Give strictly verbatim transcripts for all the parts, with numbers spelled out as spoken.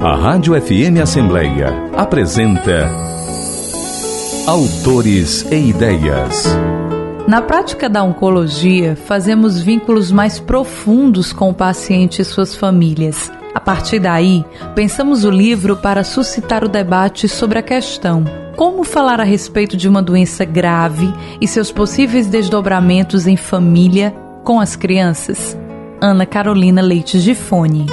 A Rádio F M Assembleia apresenta Autores e Ideias. Na prática da oncologia, fazemos vínculos mais profundos com o paciente e suas famílias. A partir daí, pensamos o livro para suscitar o debate sobre a questão: como falar a respeito de uma doença grave e seus possíveis desdobramentos em família com as crianças? Ana Carolina Leite Gifone.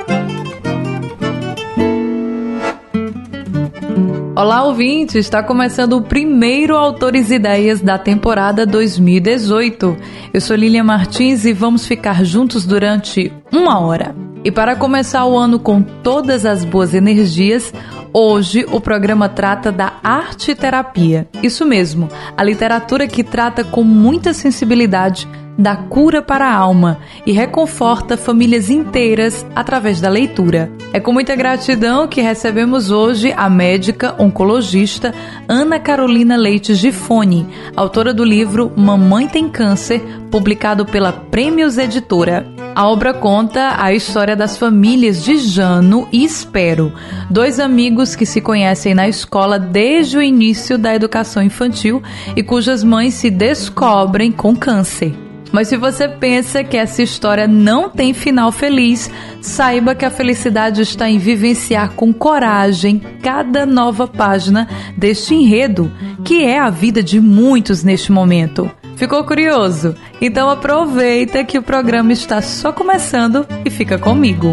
Olá, ouvintes! Está começando o primeiro Autores e Ideias da temporada dois mil e dezoito. Eu sou Lilian Martins e vamos ficar juntos durante uma hora. E para começar o ano com todas as boas energias, hoje o programa trata da arte-terapia. Isso mesmo, a literatura que trata com muita sensibilidade da cura para a alma e reconforta famílias inteiras através da leitura. É com muita gratidão que recebemos hoje a médica oncologista Ana Carolina Leite Gifone, autora do livro Mamãe Tem Câncer, publicado pela Prêmios Editora. A obra conta a história das famílias de Jano e Espero, dois amigos que se conhecem na escola desde o início da educação infantil e cujas mães se descobrem com câncer. Mas se você pensa que essa história não tem final feliz, saiba que a felicidade está em vivenciar com coragem cada nova página deste enredo, que é a vida de muitos neste momento. Ficou curioso? Então aproveita que o programa está só começando e fica comigo.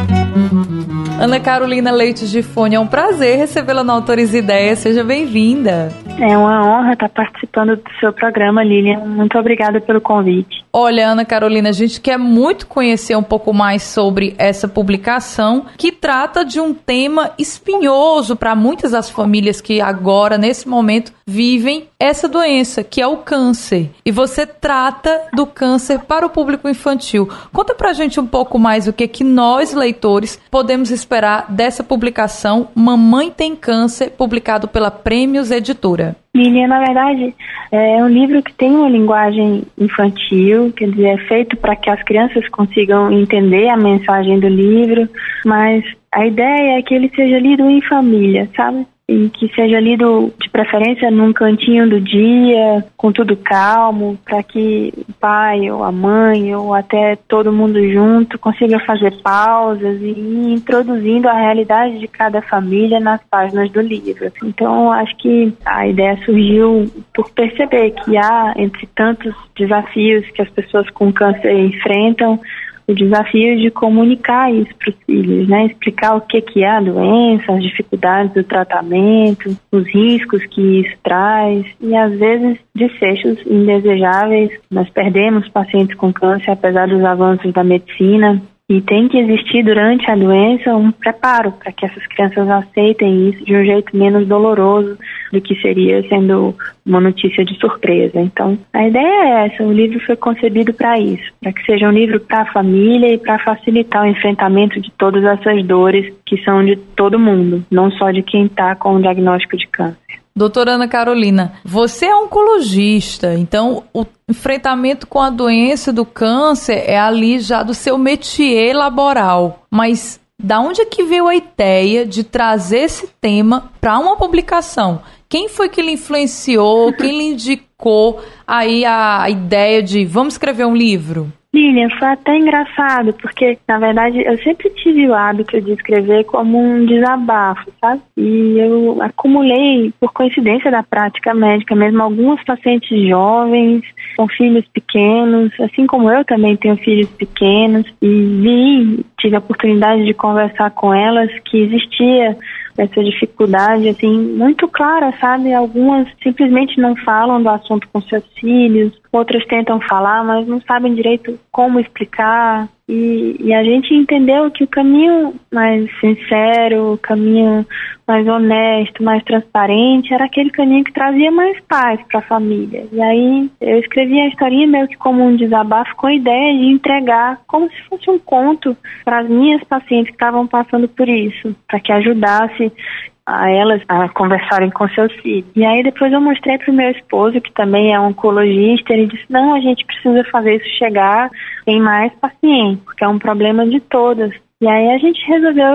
Ana Carolina Leite Gifone, é um prazer recebê-la no Autores e Ideias. Seja bem-vinda. É uma honra estar participando do seu programa, Lilian. Muito obrigada pelo convite. Olha, Ana Carolina, a gente quer muito conhecer um pouco mais sobre essa publicação, que trata de um tema espinhoso para muitas das famílias que agora, nesse momento, vivem essa doença, que é o câncer. E você trata do câncer para o público infantil. Conta pra gente um pouco mais o que, que nós, leitores, podemos esperar dessa publicação Mamãe Tem Câncer, publicado pela Prêmios Editora. Lilian, na verdade, é um livro que tem uma linguagem infantil, quer dizer, é feito para que as crianças consigam entender a mensagem do livro, mas a ideia é que ele seja lido em família, sabe? E que seja lido de preferência num cantinho do dia, com tudo calmo, para que o pai ou a mãe ou até todo mundo junto consiga fazer pausas e ir introduzindo a realidade de cada família nas páginas do livro. Então, acho que a ideia surgiu por perceber que há, entre tantos desafios que as pessoas com câncer enfrentam, o desafio de comunicar isso para os filhos, né? Explicar o que, que é a doença, as dificuldades do tratamento, os riscos que isso traz e, às vezes, desfechos indesejáveis. Nós perdemos pacientes com câncer, apesar dos avanços da medicina, e tem que existir durante a doença um preparo para que essas crianças aceitem isso de um jeito menos doloroso do que seria sendo uma notícia de surpresa. Então, a ideia é essa, o livro foi concebido para isso, para que seja um livro para a família e para facilitar o enfrentamento de todas essas dores que são de todo mundo, não só de quem está com o diagnóstico de câncer. Doutora Ana Carolina, você é oncologista, então o enfrentamento com a doença do câncer é ali já do seu métier laboral, mas da onde é que veio a ideia de trazer esse tema para uma publicação? Quem foi que lhe influenciou, quem lhe indicou aí a ideia de vamos escrever um livro? Lilian, foi até engraçado, porque, na verdade, eu sempre tive o hábito de escrever como um desabafo, sabe? E eu acumulei, por coincidência da prática médica mesmo, alguns pacientes jovens, com filhos pequenos, assim como eu também tenho filhos pequenos, e vi, tive a oportunidade de conversar com elas que existia essa dificuldade, assim, muito clara, sabe? Algumas simplesmente não falam do assunto com seus filhos, outras tentam falar, mas não sabem direito como explicar. E, e a gente entendeu que o caminho mais sincero, o caminho mais honesto, mais transparente, era aquele caminho que trazia mais paz para a família. E aí eu escrevi a historinha meio que como um desabafo, com a ideia de entregar como se fosse um conto para as minhas pacientes que estavam passando por isso, para que ajudasse a elas a conversarem com seus filhos. E aí depois eu mostrei para o meu esposo, que também é oncologista, ele disse, não, a gente precisa fazer isso chegar em mais pacientes, porque é um problema de todas. E aí a gente resolveu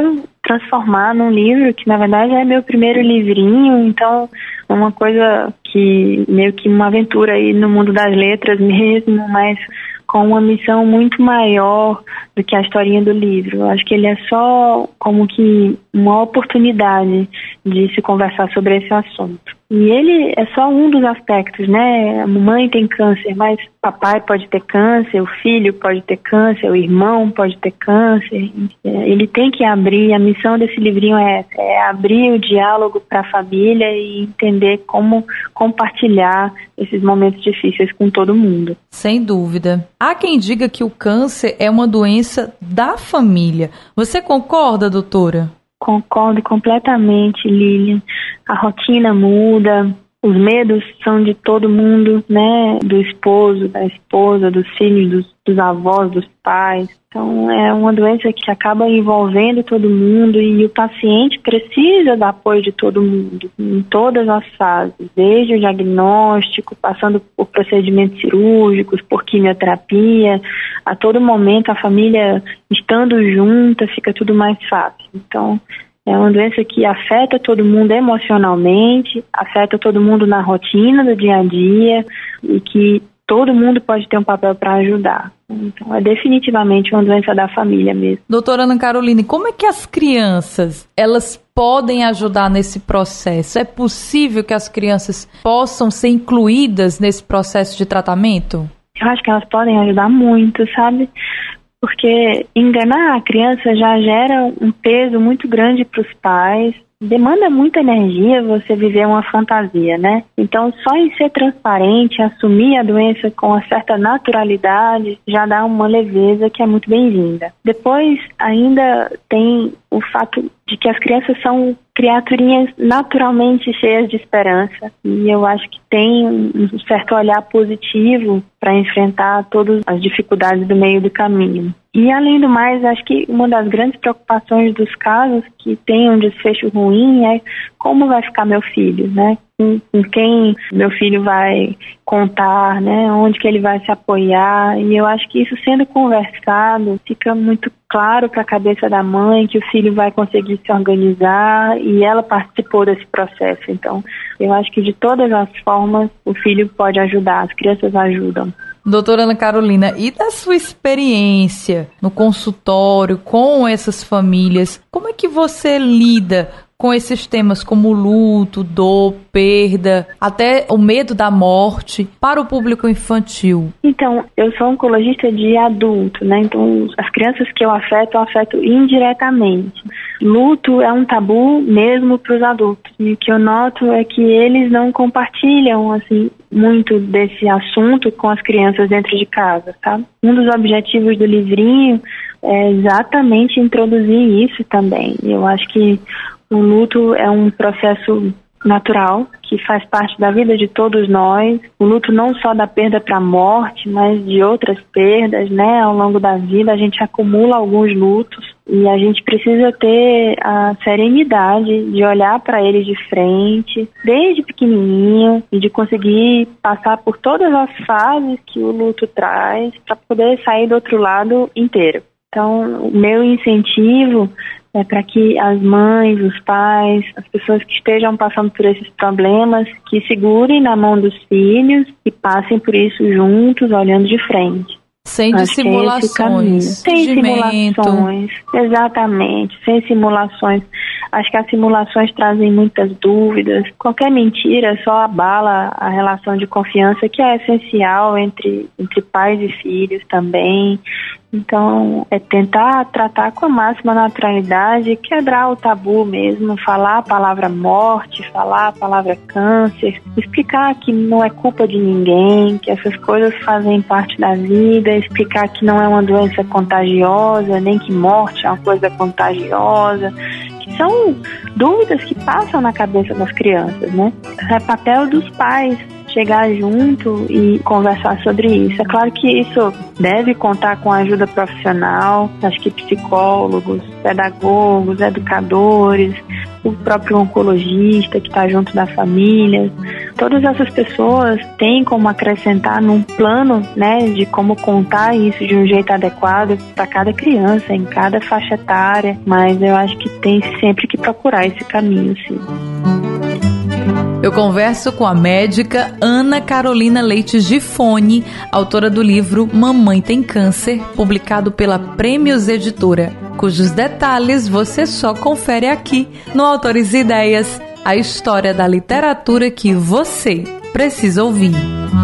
transformar num livro que, na verdade, é meu primeiro livrinho, então é uma coisa que, meio que uma aventura aí no mundo das letras mesmo, mas com uma missão muito maior do que a historinha do livro. Eu acho que ele é só como que uma oportunidade de se conversar sobre esse assunto. E ele é só um dos aspectos, né? A mamãe tem câncer, mas papai pode ter câncer, o filho pode ter câncer, o irmão pode ter câncer. Ele tem que abrir, a missão desse livrinho é essa, é abrir o diálogo para a família e entender como compartilhar esses momentos difíceis com todo mundo. Sem dúvida. Há quem diga que o câncer é uma doença da família. Você concorda, doutora? Concordo completamente, Lilian. A rotina muda, os medos são de todo mundo, né? Do esposo, da esposa, dos filhos, dos, dos avós, dos pais. Então, é uma doença que acaba envolvendo todo mundo e o paciente precisa do apoio de todo mundo, em todas as fases, desde o diagnóstico, passando por procedimentos cirúrgicos, por quimioterapia. A todo momento, a família estando junta, fica tudo mais fácil. Então, é uma doença que afeta todo mundo emocionalmente, afeta todo mundo na rotina do dia a dia e que todo mundo pode ter um papel para ajudar. Então, é definitivamente uma doença da família mesmo. Doutora Ana Caroline, como é que as crianças, elas podem ajudar nesse processo? É possível que as crianças possam ser incluídas nesse processo de tratamento? Eu acho que elas podem ajudar muito, sabe? Porque enganar a criança já gera um peso muito grande para os pais. Demanda muita energia você viver uma fantasia, né? Então, só em ser transparente, assumir a doença com uma certa naturalidade, já dá uma leveza que é muito bem-vinda. Depois, ainda tem o fato de que as crianças são criaturinhas naturalmente cheias de esperança. E eu acho que tem um certo olhar positivo para enfrentar todas as dificuldades do meio do caminho. E, além do mais, acho que uma das grandes preocupações dos casos que tem um desfecho ruim é como vai ficar meu filho, né? Com, com quem meu filho vai contar, né? Onde que ele vai se apoiar. E eu acho que isso sendo conversado, fica muito claro para a cabeça da mãe que o filho vai conseguir se organizar e ela participou desse processo. Então, eu acho que de todas as formas o filho pode ajudar, as crianças ajudam. Doutora Ana Carolina, e da sua experiência no consultório com essas famílias, como é que você lida com esses temas como luto, dor, perda, até o medo da morte para o público infantil? Então, eu sou oncologista de adulto, né? Então, as crianças que eu afeto, eu afeto indiretamente. Luto é um tabu mesmo para os adultos. E o que eu noto é que eles não compartilham, assim, muito desse assunto com as crianças dentro de casa, tá? Um dos objetivos do livrinho é exatamente introduzir isso também. Eu acho que o luto é um processo natural, que faz parte da vida de todos nós. O luto não só da perda para a morte, mas de outras perdas, né? Ao longo da vida a gente acumula alguns lutos e a gente precisa ter a serenidade de olhar para ele de frente, desde pequenininho, e de conseguir passar por todas as fases que o luto traz para poder sair do outro lado inteiro. Então, o meu incentivo é para que as mães, os pais, as pessoas que estejam passando por esses problemas, que segurem na mão dos filhos e passem por isso juntos, olhando de frente. Sem dissimulações. Sem simulações, exatamente, sem simulações. Acho que as simulações trazem muitas dúvidas. Qualquer mentira só abala a relação de confiança, que é essencial entre, entre pais e filhos também. Então, é tentar tratar com a máxima naturalidade, quebrar o tabu mesmo, falar a palavra morte, falar a palavra câncer, explicar que não é culpa de ninguém, que essas coisas fazem parte da vida, explicar que não é uma doença contagiosa, nem que morte é uma coisa contagiosa, que são dúvidas que passam na cabeça das crianças, né? É papel dos pais chegar junto e conversar sobre isso. É claro que isso deve contar com a ajuda profissional, acho que psicólogos, pedagogos, educadores, o próprio oncologista que está junto da família, todas essas pessoas têm como acrescentar num plano, né, de como contar isso de um jeito adequado para cada criança, em cada faixa etária, mas eu acho que tem sempre que procurar esse caminho, sim. Eu converso com a médica Ana Carolina Leite Gifone, autora do livro Mamãe Tem Câncer, publicado pela Prêmios Editora, cujos detalhes você só confere aqui no Autores e Ideias, a história da literatura que você precisa ouvir.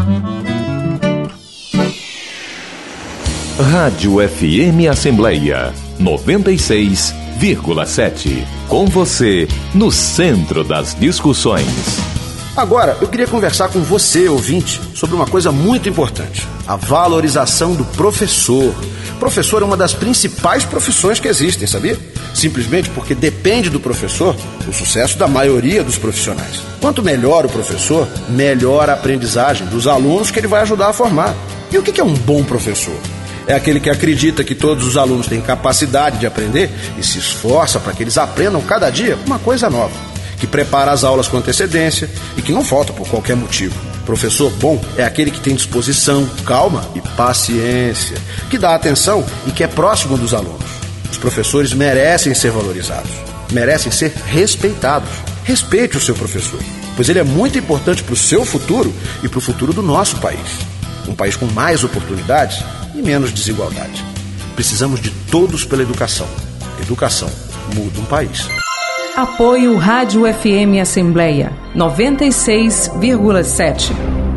Rádio F M Assembleia noventa e seis vírgula sete. Com você, no centro das discussões. Agora, eu queria conversar com você, ouvinte, sobre uma coisa muito importante: a valorização do professor. Professor é uma das principais profissões que existem, sabia? Simplesmente porque depende do professor o sucesso da maioria dos profissionais. Quanto melhor o professor, melhor a aprendizagem dos alunos que ele vai ajudar a formar. E o que é um bom professor? É aquele que acredita que todos os alunos têm capacidade de aprender e se esforça para que eles aprendam cada dia uma coisa nova, que prepara as aulas com antecedência e que não falta por qualquer motivo. Professor bom é aquele que tem disposição, calma e paciência, que dá atenção e que é próximo dos alunos. Os professores merecem ser valorizados, merecem ser respeitados. Respeite o seu professor, pois ele é muito importante para o seu futuro e para o futuro do nosso país. Um país com mais oportunidades e menos desigualdade. Precisamos de todos pela educação. Educação muda um país. Apoio Rádio F M Assembleia noventa e seis vírgula sete.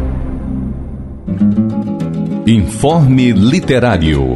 Informe Literário.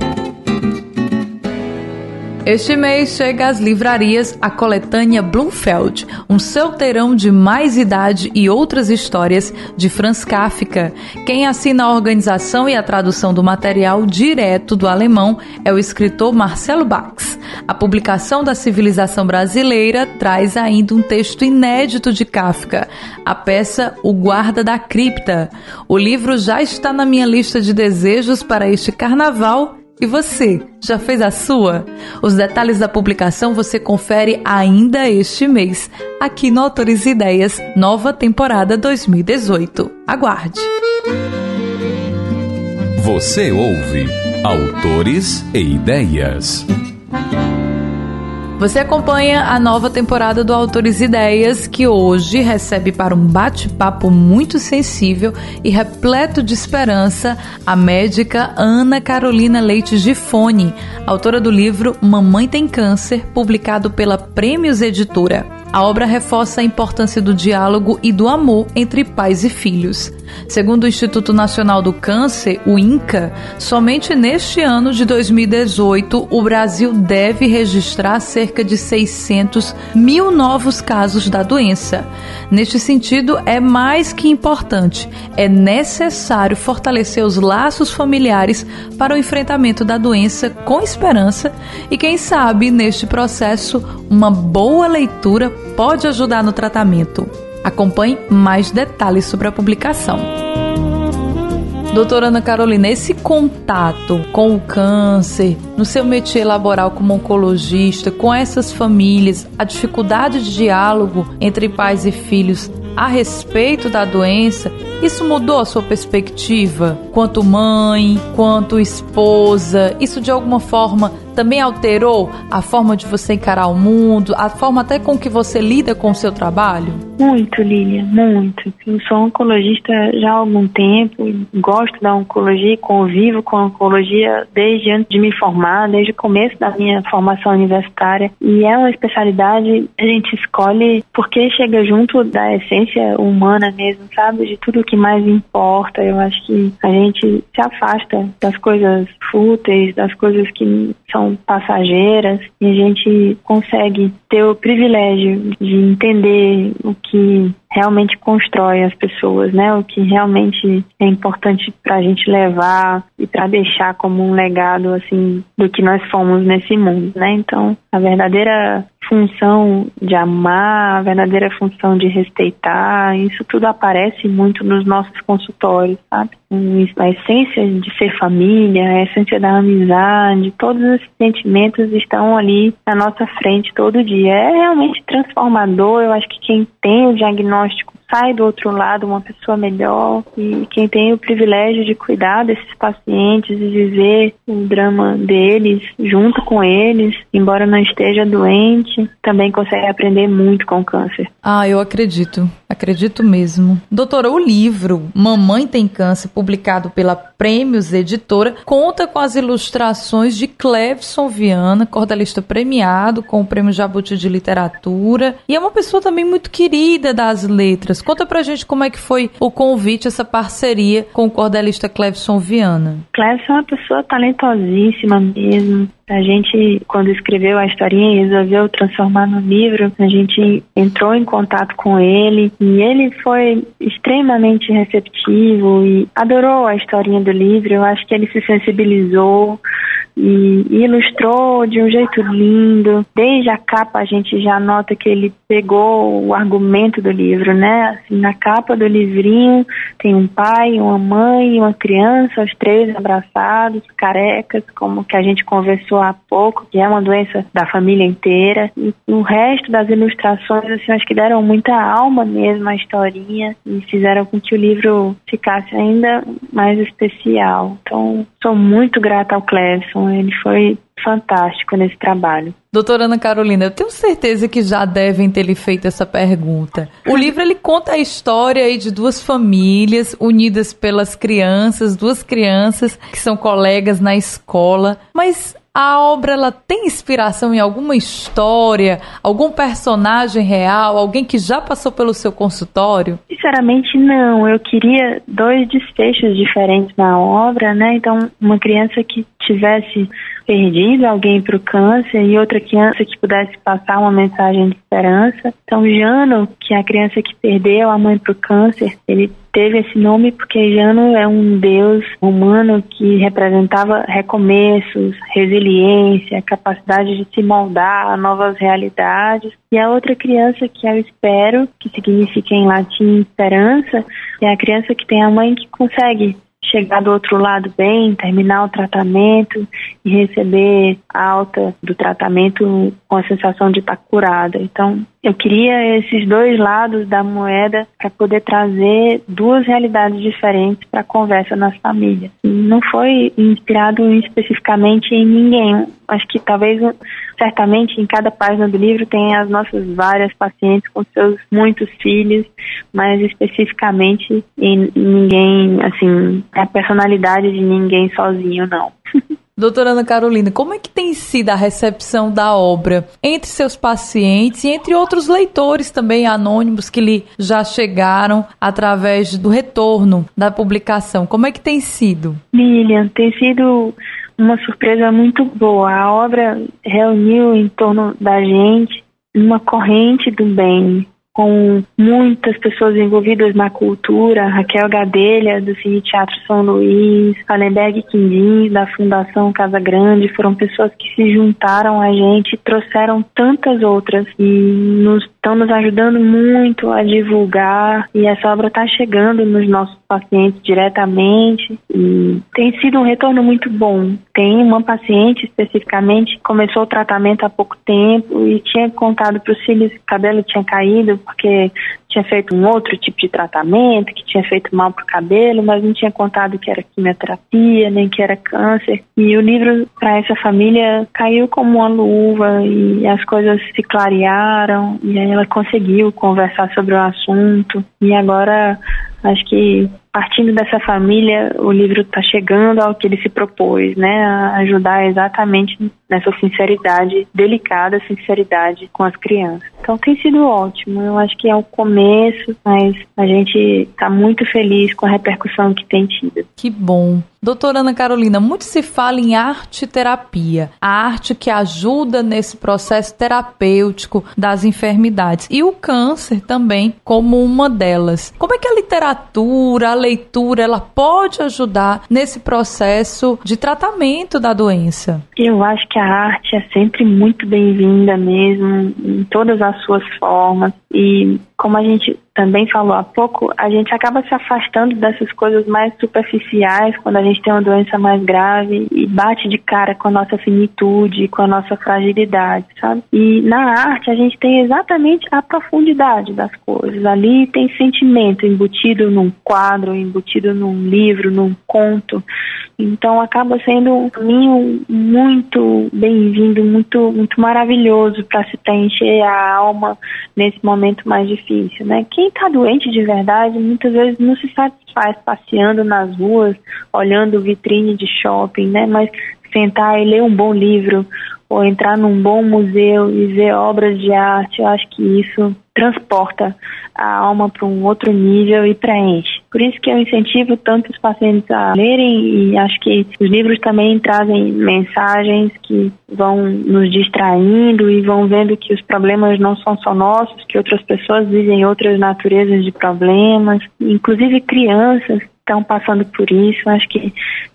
Este mês chega às livrarias a coletânea Blumfeld, um solteirão de mais idade e outras histórias de Franz Kafka. Quem assina a organização e a tradução do material direto do alemão é o escritor Marcelo Bax. A publicação da Civilização Brasileira traz ainda um texto inédito de Kafka, a peça O Guarda da Cripta. O livro já está na minha lista de desejos para este carnaval. E você, já fez a sua? Os detalhes da publicação você confere ainda este mês, aqui no Autores e Ideias, nova temporada dois mil e dezoito. Aguarde! Você ouve Autores e Ideias. Você acompanha a nova temporada do Autores e Ideias, que hoje recebe para um bate-papo muito sensível e repleto de esperança a médica Ana Carolina Leite Gifone, autora do livro Mamãe Tem Câncer, publicado pela Prêmios Editora. A obra reforça a importância do diálogo e do amor entre pais e filhos. Segundo o Instituto Nacional do Câncer, o INCA, somente neste ano de dois mil e dezoito, o Brasil deve registrar cerca de seiscentos mil novos casos da doença. Neste sentido, é mais que importante, é necessário fortalecer os laços familiares para o enfrentamento da doença com esperança e, quem sabe, neste processo, uma boa leitura pode ajudar no tratamento. Acompanhe mais detalhes sobre a publicação. Doutora Ana Carolina, esse contato com o câncer, no seu métier laboral como oncologista, com essas famílias, a dificuldade de diálogo entre pais e filhos a respeito da doença, isso mudou a sua perspectiva? Quanto mãe, quanto esposa, isso de alguma forma também alterou a forma de você encarar o mundo, a forma até com que você lida com o seu trabalho? Muito, Lília, muito. Eu sou oncologista já há algum tempo, gosto da oncologia, convivo com a oncologia desde antes de me formar, desde o começo da minha formação universitária. E é uma especialidade que a gente escolhe porque chega junto da essência humana mesmo, sabe? De tudo que mais importa. Eu acho que a gente se afasta das coisas fúteis, das coisas que são passageiras, e a gente consegue ter o privilégio de entender o que realmente constrói as pessoas, né? O que realmente é importante para a gente levar e para deixar como um legado, assim, do que nós fomos nesse mundo, né? Então, a verdadeira função de amar, a verdadeira função de respeitar, isso tudo aparece muito nos nossos consultórios, sabe? A essência de ser família, a essência da amizade, todos esses sentimentos estão ali na nossa frente todo dia. É realmente transformador. Eu acho que quem tem o diagnóstico sai do outro lado uma pessoa melhor, e quem tem o privilégio de cuidar desses pacientes e viver o drama deles junto com eles, embora não esteja doente, também consegue aprender muito com o câncer. Ah, eu acredito, acredito mesmo. Doutora, o livro Mamãe Tem Câncer, publicado pela Prêmios Editora, conta com as ilustrações de Clevson Viana, cordelista premiado com o Prêmio Jabuti de Literatura, e é uma pessoa também muito querida das letras. Conta pra gente como é que foi o convite, essa parceria com o cordelista Clevson Viana. Clevson é uma pessoa talentosíssima mesmo. A gente, quando escreveu a historinha e resolveu transformar no livro, a gente entrou em contato com ele e ele foi extremamente receptivo e adorou a historinha do livro. Eu acho que ele se sensibilizou e ilustrou de um jeito lindo. Desde a capa a gente já nota que ele pegou o argumento do livro, né? Assim, na capa do livrinho tem um pai, uma mãe e uma criança, os três abraçados, carecas, como que a gente conversou há pouco, que é uma doença da família inteira. E o resto das ilustrações, assim, acho que deram muita alma mesmo à historinha e fizeram com que o livro ficasse ainda mais especial. Então, sou muito grata ao Clevson, ele foi fantástico nesse trabalho. Doutora Ana Carolina, eu tenho certeza que já devem ter lhe feito essa pergunta. O livro, ele conta a história aí de duas famílias unidas pelas crianças, duas crianças que são colegas na escola, mas a obra, ela tem inspiração em alguma história, algum personagem real, alguém que já passou pelo seu consultório? Sinceramente, não. Eu queria dois desfechos diferentes na obra, né? Então, uma criança que tivesse perdido alguém para o câncer e outra criança que pudesse passar uma mensagem de esperança. Então, Jano, que é a criança que perdeu a mãe para o câncer, ele teve esse nome porque Jano é um deus humano que representava recomeços, resiliência, capacidade de se moldar a novas realidades. E a outra criança, que é o Espero, que significa em latim esperança, é a criança que tem a mãe que consegue chegar do outro lado bem, terminar o tratamento e receber a alta do tratamento com a sensação de estar curada. Então, eu queria esses dois lados da moeda para poder trazer duas realidades diferentes para a conversa nas famílias. Não foi inspirado especificamente em ninguém. Acho que talvez, certamente, em cada página do livro tem as nossas várias pacientes com seus muitos filhos, mas especificamente em ninguém, assim, a personalidade de ninguém sozinho, não. Doutora Ana Carolina, como é que tem sido a recepção da obra entre seus pacientes e entre outros leitores também anônimos que lhe já chegaram através do retorno da publicação? Como é que tem sido? Lilian, tem sido uma surpresa muito boa. A obra reuniu em torno da gente uma corrente do bem, com muitas pessoas envolvidas na cultura, Raquel Gadelha, do Cine Teatro São Luís, Alenberg Quindim, da Fundação Casa Grande, foram pessoas que se juntaram a gente e trouxeram tantas outras e nos, estão nos ajudando muito a divulgar, e essa obra está chegando nos nossos pacientes diretamente e tem sido um retorno muito bom. Tem uma paciente especificamente que começou o tratamento há pouco tempo e tinha contado para os filhos que o cabelo tinha caído porque tinha feito um outro tipo de tratamento, que tinha feito mal pro cabelo, mas não tinha contado que era quimioterapia, nem que era câncer. E o livro para essa família caiu como uma luva e as coisas se clarearam e aí ela conseguiu conversar sobre o assunto. E agora, acho que partindo dessa família, o livro está chegando ao que ele se propôs, né? A ajudar exatamente nessa sinceridade, delicada sinceridade com as crianças. Então tem sido ótimo. Eu acho que é o começo, mas a gente está muito feliz com a repercussão que tem tido. Que bom. Doutora Ana Carolina, muito se fala em arte-terapia, a arte que ajuda nesse processo terapêutico das enfermidades, e o câncer também como uma delas. Como é que a literatura, a leitura, ela pode ajudar nesse processo de tratamento da doença? Eu acho que a arte é sempre muito bem-vinda mesmo, em todas as suas formas, e como a gente também falou há pouco, a gente acaba se afastando dessas coisas mais superficiais quando a gente tem uma doença mais grave e bate de cara com a nossa finitude, com a nossa fragilidade, sabe? E na arte a gente tem exatamente a profundidade das coisas. Ali tem sentimento embutido num quadro, embutido num livro, num conto. Então acaba sendo um caminho muito bem-vindo, muito, muito maravilhoso para se preencher a alma nesse momento mais difícil, né? Quem está doente de verdade muitas vezes não se satisfaz passeando nas ruas, olhando vitrine de shopping, né? Mas sentar e ler um bom livro ou entrar num bom museu e ver obras de arte, eu acho que isso transporta a alma para um outro nível e preenche. Por isso que eu incentivo tanto os pacientes a lerem, e acho que os livros também trazem mensagens que vão nos distraindo e vão vendo que os problemas não são só nossos, que outras pessoas vivem outras naturezas de problemas, inclusive crianças estão passando por isso. Acho que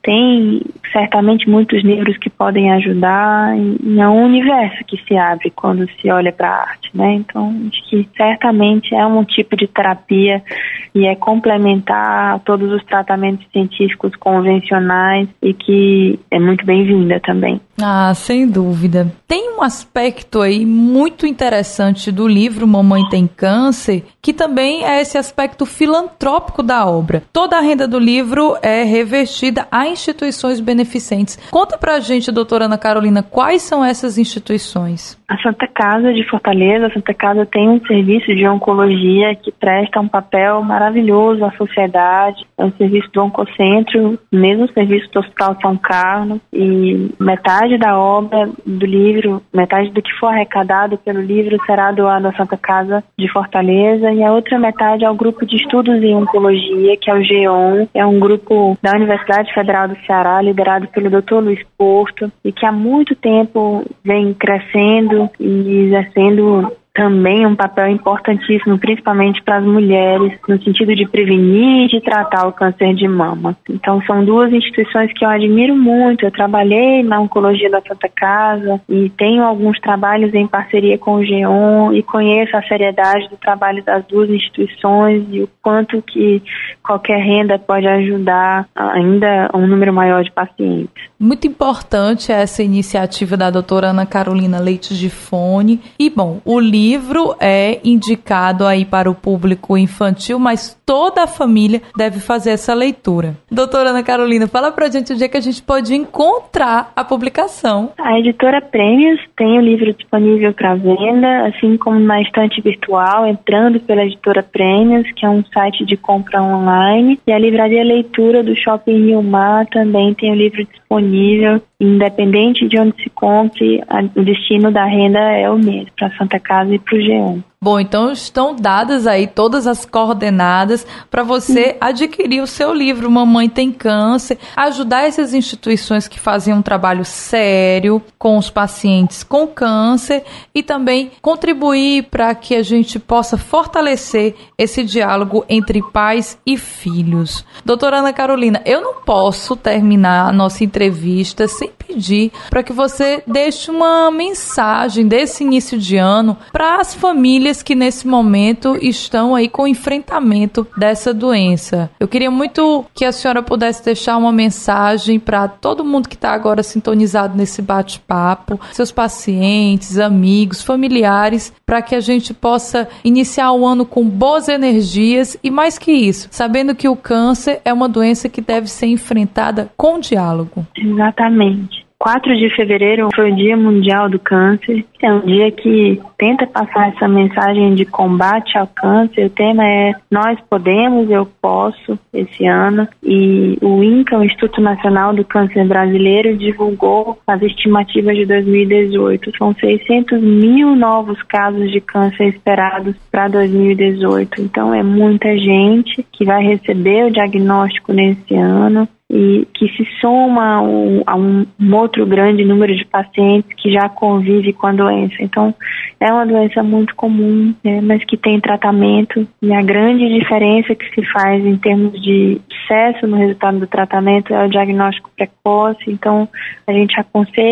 tem certamente muitos livros que podem ajudar, e é um universo que se abre quando se olha para a arte, né? Então, acho que certamente é um tipo de terapia e é complementar a todos os tratamentos científicos convencionais e que é muito bem-vinda também. Ah, sem dúvida. Tem um aspecto aí muito interessante do livro Mamãe Tem Câncer, que também é esse aspecto filantrópico da obra. Toda a renda do livro é revertida a instituições beneficentes. Conta pra gente, doutora Ana Carolina, quais são essas instituições? A Santa Casa de Fortaleza, a Santa Casa tem um serviço de oncologia que presta um papel maravilhoso à sociedade. É um serviço do Oncocentro, mesmo serviço do Hospital São Carlos, e metade da obra do livro, metade do que for arrecadado pelo livro será doado à Santa Casa de Fortaleza, e a outra metade ao Grupo de Estudos em Oncologia, que é o GEON, é um grupo da Universidade Federal do Ceará, liderado pelo doutor Luiz Porto, e que há muito tempo vem crescendo e exercendo também um papel importantíssimo, principalmente para as mulheres, no sentido de prevenir e de tratar o câncer de mama. Então, são duas instituições que eu admiro muito. Eu trabalhei na Oncologia da Santa Casa e tenho alguns trabalhos em parceria com o GEON e conheço a seriedade do trabalho das duas instituições e o quanto que qualquer renda pode ajudar ainda um número maior de pacientes. Muito importante essa iniciativa da doutora Ana Carolina Leite Gifone. E, bom, o livro é indicado aí para o público infantil, mas toda a família deve fazer essa leitura. Doutora Ana Carolina, fala pra gente onde é que a gente pode encontrar a publicação. A editora Prêmios tem o livro disponível para venda, assim como na estante virtual, entrando pela editora Prêmios, que é um site de compra online, e a livraria Leitura do Shopping Rio Mar também tem o livro disponível. Independente de onde se compre, o destino da renda é o mesmo, para Santa Casa e para o GEON. Bom, então estão dadas aí todas as coordenadas para você adquirir o seu livro Mamãe Tem Câncer, ajudar essas instituições que fazem um trabalho sério com os pacientes com câncer e também contribuir para que a gente possa fortalecer esse diálogo entre pais e filhos. Doutora Ana Carolina, eu não posso terminar a nossa entrevista sem pedir para que você deixe uma mensagem desse início de ano para as famílias que nesse momento estão aí com o enfrentamento dessa doença. Eu queria muito que a senhora pudesse deixar uma mensagem para todo mundo que está agora sintonizado nesse bate-papo, seus pacientes, amigos, familiares, para que a gente possa iniciar o ano com boas energias e, mais que isso, sabendo que o câncer é uma doença que deve ser enfrentada com diálogo. Exatamente. quatro de fevereiro foi o Dia Mundial do Câncer. É um dia que tenta passar essa mensagem de combate ao câncer. O tema é Nós Podemos, Eu Posso, esse ano. E o INCA, o Instituto Nacional do Câncer Brasileiro, divulgou as estimativas de dois mil e dezoito. São seiscentos mil novos casos de câncer esperados para dois mil e dezoito. Então é muita gente que vai receber o diagnóstico nesse ano, e que se soma a um, a um outro grande número de pacientes que já convive com a doença. Então, é uma doença muito comum, né, mas que tem tratamento, e a grande diferença que se faz em termos de sucesso no resultado do tratamento é o diagnóstico precoce. Então, a gente aconselha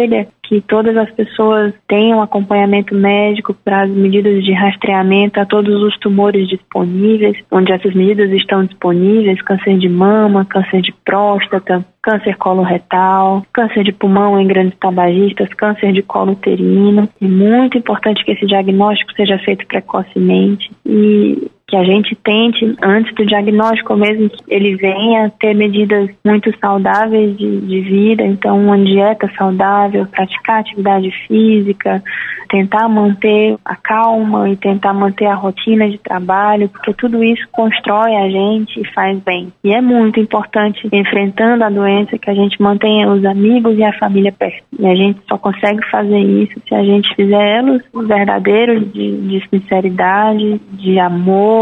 que todas as pessoas tenham acompanhamento médico para as medidas de rastreamento a todos os tumores disponíveis, onde essas medidas estão disponíveis, câncer de mama, câncer de próstata, câncer coloretal, câncer de pulmão em grandes tabagistas, câncer de colo uterino. É muito importante que esse diagnóstico seja feito precocemente e que a gente tente, antes do diagnóstico mesmo, que ele venha ter medidas muito saudáveis de, de vida, então uma dieta saudável, praticar atividade física, tentar manter a calma e tentar manter a rotina de trabalho, porque tudo isso constrói a gente e faz bem. E é muito importante, enfrentando a doença, que a gente mantenha os amigos e a família perto. E a gente só consegue fazer isso se a gente fizer elos verdadeiros de, de sinceridade, de amor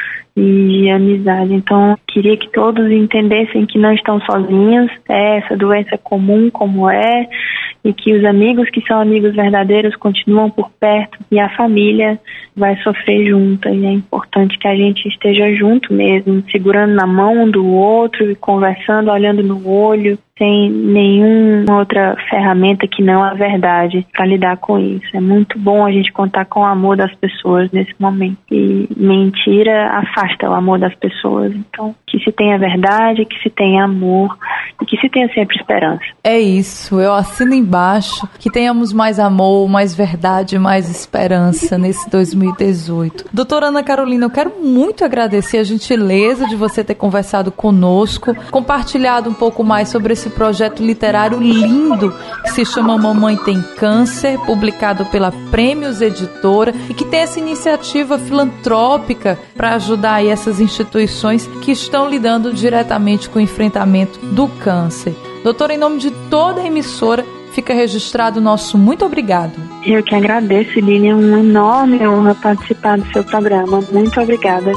e de amizade. Então, queria que todos entendessem que não estão sozinhos, é essa doença comum como é, e que os amigos que são amigos verdadeiros continuam por perto e a família vai sofrer junto. E é importante que a gente esteja junto mesmo, segurando na mão um do outro e conversando, olhando no olho, sem nenhuma outra ferramenta que não a verdade para lidar com isso. É muito bom a gente contar com o amor das pessoas nesse momento. E mentira afasta o amor das pessoas. Então, que se tenha verdade, que se tenha amor e que se tenha sempre esperança. É isso, eu assino embaixo. Que tenhamos mais amor, mais verdade, mais esperança nesse dois mil e dezoito. Doutora Ana Carolina, eu quero muito agradecer a gentileza de você ter conversado conosco, compartilhado um pouco mais sobre esse projeto literário lindo que se chama Mamãe Tem Câncer, publicado pela Prêmios Editora e que tem essa iniciativa filantrópica para ajudar aí essas instituições que estão lidando diretamente com o enfrentamento do câncer. Doutora, em nome de toda a emissora, fica registrado o nosso muito obrigado. Eu que agradeço, Lilian, uma enorme honra participar do seu programa. Muito obrigada.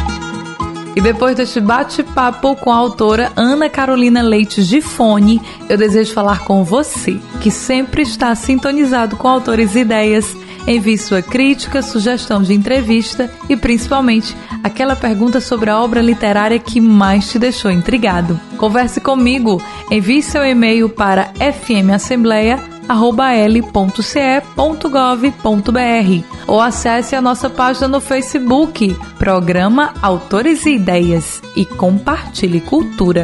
E depois deste bate-papo com a autora Ana Carolina Leite Gifone, eu desejo falar com você, que sempre está sintonizado com Autores e Ideias. Envie sua crítica, sugestão de entrevista e, principalmente, aquela pergunta sobre a obra literária que mais te deixou intrigado. Converse comigo, envie seu e-mail para f m assembleia arroba l ponto c e ponto gov ponto b r ou acesse a nossa página no Facebook, Programa Autores e Ideias, e compartilhe cultura.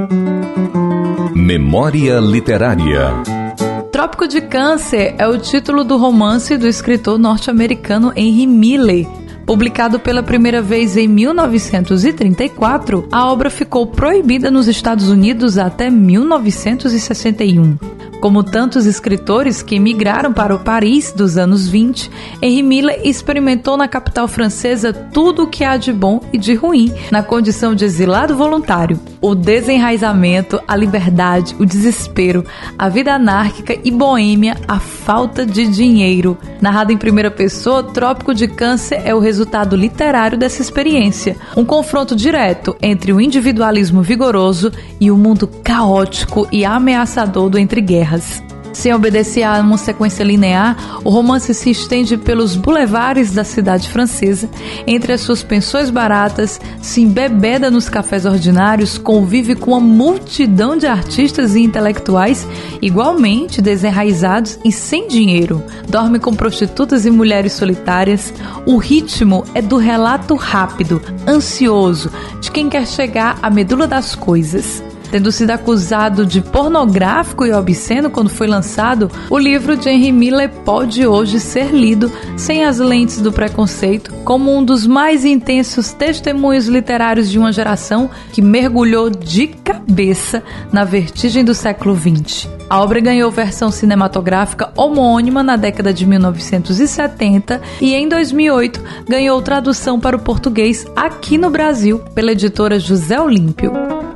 Memória Literária. Trópico de Câncer é o título do romance do escritor norte-americano Henry Miller. Publicado pela primeira vez em mil novecentos e trinta e quatro, a obra ficou proibida nos Estados Unidos até mil novecentos e sessenta e um. Como tantos escritores que migraram para o Paris dos anos vinte, Henry Miller experimentou na capital francesa tudo o que há de bom e de ruim na condição de exilado voluntário. O desenraizamento, a liberdade, o desespero, a vida anárquica e boêmia, a falta de dinheiro. Narrado em primeira pessoa, Trópico de Câncer é o resultado literário dessa experiência. Um confronto direto entre o individualismo vigoroso e o mundo caótico e ameaçador do entreguerras. Sem obedecer a uma sequência linear, o romance se estende pelos bulevares da cidade francesa, entre as suas pensões baratas, se embebeda nos cafés ordinários, convive com uma multidão de artistas e intelectuais igualmente desenraizados e sem dinheiro. Dorme com prostitutas e mulheres solitárias. O ritmo é do relato rápido, ansioso, de quem quer chegar à medula das coisas. Tendo sido acusado de pornográfico e obsceno quando foi lançado, o livro de Henry Miller pode hoje ser lido sem as lentes do preconceito, como um dos mais intensos testemunhos literários de uma geração que mergulhou de cabeça na vertigem do século vinte. A obra ganhou versão cinematográfica homônima na década de mil novecentos e setenta e em dois mil e oito ganhou tradução para o português aqui no Brasil pela editora José Olímpio.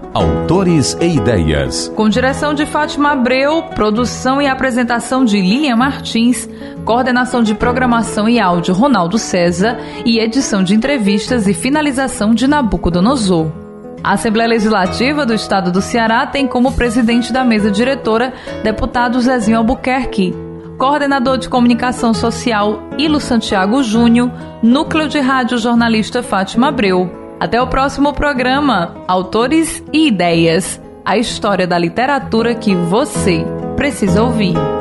Autores e Ideias. Com direção de Fátima Abreu, produção e apresentação de Lilian Martins, coordenação de programação e áudio Ronaldo César e edição de entrevistas e finalização de Nabucodonosor. A Assembleia Legislativa do Estado do Ceará tem como presidente da mesa diretora deputado Zezinho Albuquerque, coordenador de comunicação social Ilo Santiago Júnior, núcleo de rádio jornalista Fátima Abreu. Até o próximo programa, Autores e Ideias, a história da literatura que você precisa ouvir.